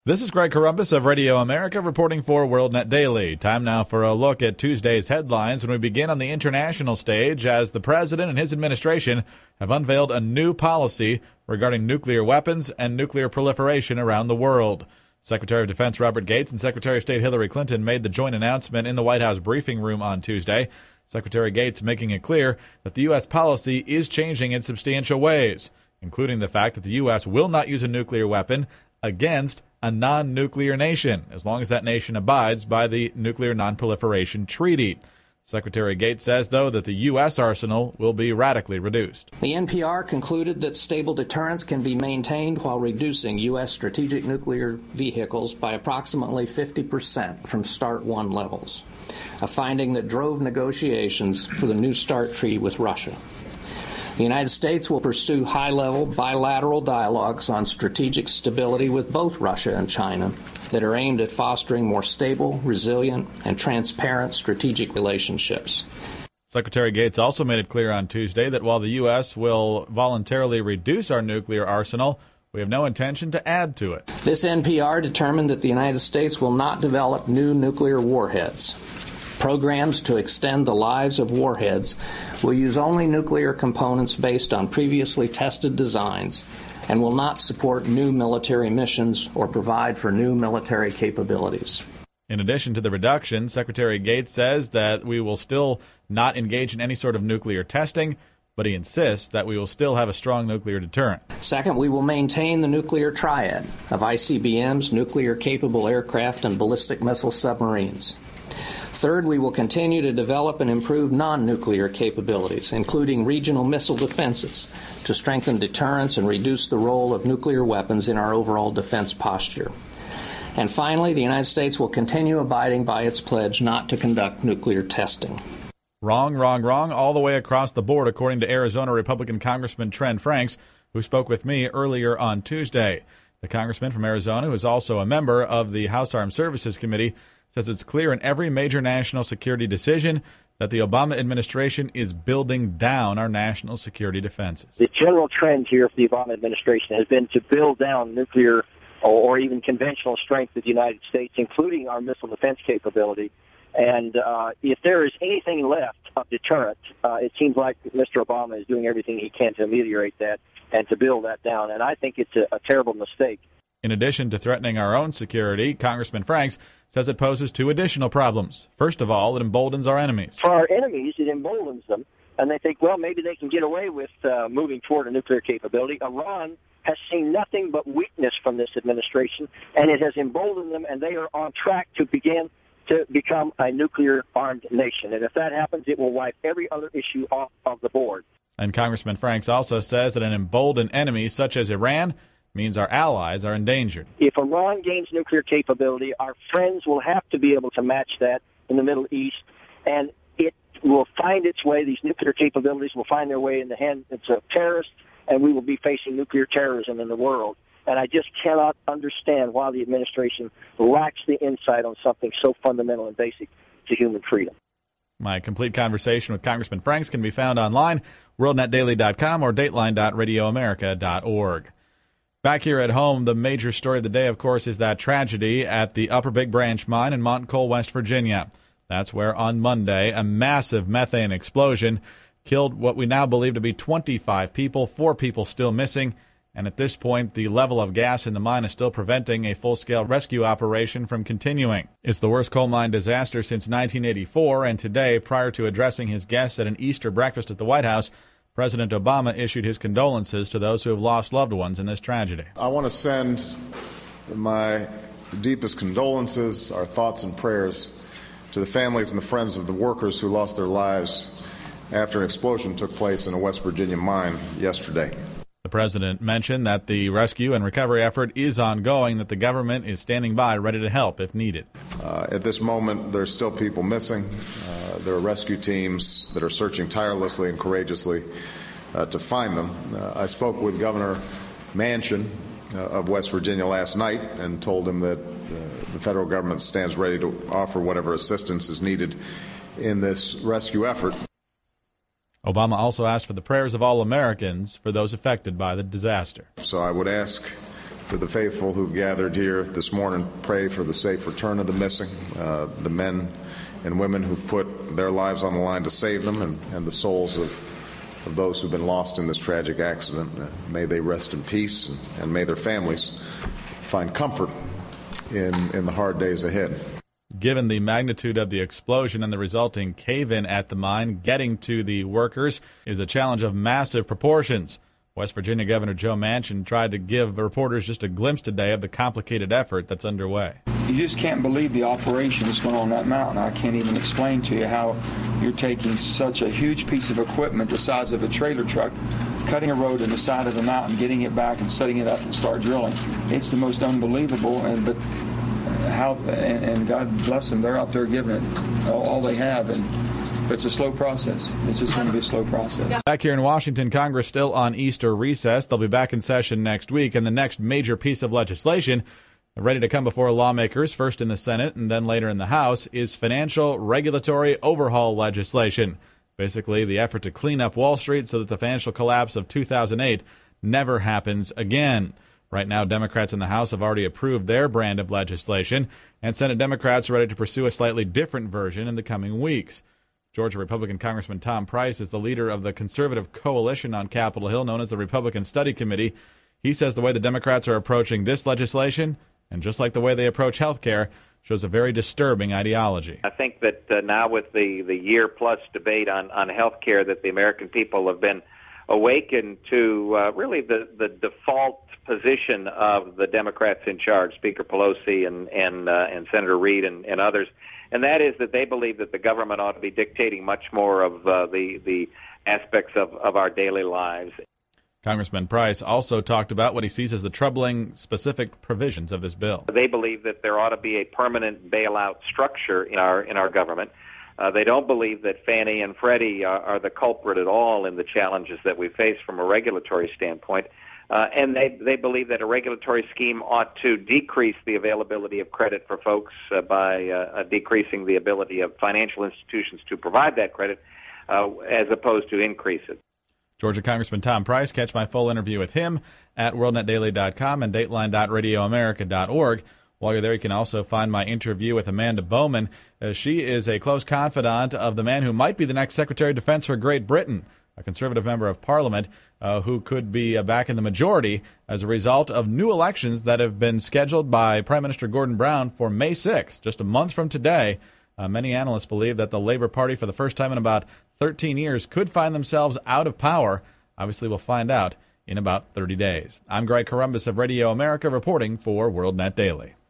This is Greg Corombos of Radio America reporting for WorldNet Daily. Time now for a look at Tuesday's headlines, and we begin on the international stage as the president and his administration have unveiled a new policy regarding nuclear weapons and nuclear proliferation around the world. Secretary of Defense Robert Gates and Secretary of State Hillary Clinton made the joint announcement in the White House briefing room on Tuesday. Secretary Gates making it clear that the U.S. policy is changing in substantial ways, including the fact that the U.S. will not use a nuclear weapon against a non-nuclear nation, as long as that nation abides by the Nuclear Non-Proliferation Treaty. Secretary Gates says, though, that the U.S. arsenal will be radically reduced. The NPR concluded that stable deterrence can be maintained while reducing U.S. strategic nuclear vehicles by approximately 50% from START 1 levels, a finding that drove negotiations for the New START treaty with Russia. The United States will pursue high-level bilateral dialogues on strategic stability with both Russia and China that are aimed at fostering more stable, resilient, and transparent strategic relationships. Secretary Gates also made it clear on Tuesday that while the U.S. will voluntarily reduce our nuclear arsenal, we have no intention to add to it. This NPR determined that the United States will not develop new nuclear warheads. Programs to extend the lives of warheads will use only nuclear components based on previously tested designs and will not support new military missions or provide for new military capabilities. In addition to the reduction, Secretary Gates says that we will still not engage in any sort of nuclear testing, but he insists that we will still have a strong nuclear deterrent. Second, we will maintain the nuclear triad of ICBMs, nuclear-capable aircraft, and ballistic missile submarines. Third, we will continue to develop and improve non-nuclear capabilities, including regional missile defenses, to strengthen deterrence and reduce the role of nuclear weapons in our overall defense posture. And finally, the United States will continue abiding by its pledge not to conduct nuclear testing. Wrong, wrong, wrong, all the way across the board, according to Arizona Republican Congressman Trent Franks, who spoke with me earlier on Tuesday. The congressman from Arizona, who is also a member of the House Armed Services Committee, says it's clear in every major national security decision that the Obama administration is building down our national security defenses. The general trend here for the Obama administration has been to build down nuclear or even conventional strength of the United States, including our missile defense capability. And if there is anything left of deterrent, it seems like Mr. Obama is doing everything he can to ameliorate that and to build that down. And I think it's a terrible mistake. In addition to threatening our own security, Congressman Franks says it poses two additional problems. First of all, it emboldens our enemies. For our enemies, it emboldens them, and they think, well, maybe they can get away with moving toward a nuclear capability. Iran has seen nothing but weakness from this administration, and it has emboldened them, and they are on track to begin to become a nuclear-armed nation. And if that happens, it will wipe every other issue off of the board. And Congressman Franks also says that an emboldened enemy such as Iran means our allies are endangered. If Iran gains nuclear capability, our friends will have to be able to match that in the Middle East, and it will find its way, these nuclear capabilities will find their way in the hands of terrorists, and we will be facing nuclear terrorism in the world. And I just cannot understand why the administration lacks the insight on something so fundamental and basic to human freedom. My complete conversation with Congressman Franks can be found online, worldnetdaily.com or dateline.radioamerica.org. Back here at home, the major story of the day, of course, is that tragedy at the Upper Big Branch mine in Montcole, West Virginia. That's where on Monday a massive methane explosion killed what we now believe to be 25 people, 4 people still missing. And at this point, the level of gas in the mine is still preventing a full-scale rescue operation from continuing. It's the worst coal mine disaster since 1984, and today, prior to addressing his guests at an Easter breakfast at the White House, President Obama issued his condolences to those who have lost loved ones in this tragedy. I want to send my deepest condolences, our thoughts and prayers to the families and the friends of the workers who lost their lives after an explosion took place in a West Virginia mine yesterday. The president mentioned that the rescue and recovery effort is ongoing, that the government is standing by ready to help if needed. At this moment, there's still people missing. There are rescue teams that are searching tirelessly and courageously to find them. I spoke with Governor Manchin of West Virginia last night and told him that the federal government stands ready to offer whatever assistance is needed in this rescue effort. Obama also asked for the prayers of all Americans for those affected by the disaster. So I would ask To the faithful who've gathered here this morning, pray for the safe return of the missing, the men and women who've put their lives on the line to save them, and the souls of those who've been lost in this tragic accident. May they rest in peace, and may their families find comfort in the hard days ahead. Given the magnitude of the explosion and the resulting cave-in at the mine, getting to the workers is a challenge of massive proportions. West Virginia Governor Joe Manchin tried to give reporters just a glimpse today of the complicated effort that's underway. You just can't believe the operation that's going on that mountain. I can't even explain to you how you're taking such a huge piece of equipment the size of a trailer truck, cutting a road in the side of the mountain, getting it back and setting it up and start drilling. It's the most unbelievable, and God bless them, they're out there giving it all they have, and it's a slow process. It's just going to be a slow process. Back here in Washington, Congress still on Easter recess. They'll be back in session next week, and the next major piece of legislation ready to come before lawmakers, first in the Senate and then later in the House, is financial regulatory overhaul legislation. Basically, the effort to clean up Wall Street so that the financial collapse of 2008 never happens again. Right now, Democrats in the House have already approved their brand of legislation, and Senate Democrats are ready to pursue a slightly different version in the coming weeks. Georgia Republican Congressman Tom Price is the leader of the conservative coalition on Capitol Hill known as the Republican Study Committee. He says the way the Democrats are approaching this legislation, and just like the way they approach health care, shows a very disturbing ideology. I think that now with the year-plus debate on health care, that the American people have been awakened to really the default position of the Democrats in charge, Speaker Pelosi and Senator Reid and others, and that is that they believe that the government ought to be dictating much more of the aspects of our daily lives. Congressman Price also talked about what he sees as the troubling specific provisions of this bill. They believe that there ought to be a permanent bailout structure in our government. They don't believe that Fannie and Freddie are the culprit at all in the challenges that we face from a regulatory standpoint. And they believe that a regulatory scheme ought to decrease the availability of credit for folks by decreasing the ability of financial institutions to provide that credit as opposed to increase it. Georgia Congressman Tom Price. Catch my full interview with him at WorldNetDaily.com and Dateline.RadioAmerica.org. While you're there, you can also find my interview with Amanda Bowman. She is a close confidant of the man who might be the next Secretary of Defense for Great Britain, a conservative member of Parliament who could be back in the majority as a result of new elections that have been scheduled by Prime Minister Gordon Brown for May 6th, just a month from today. Many analysts believe that the Labour Party, for the first time in about 13 years, could find themselves out of power. Obviously, we'll find out in about 30 days. I'm Greg Corombos of Radio America reporting for WorldNet Daily.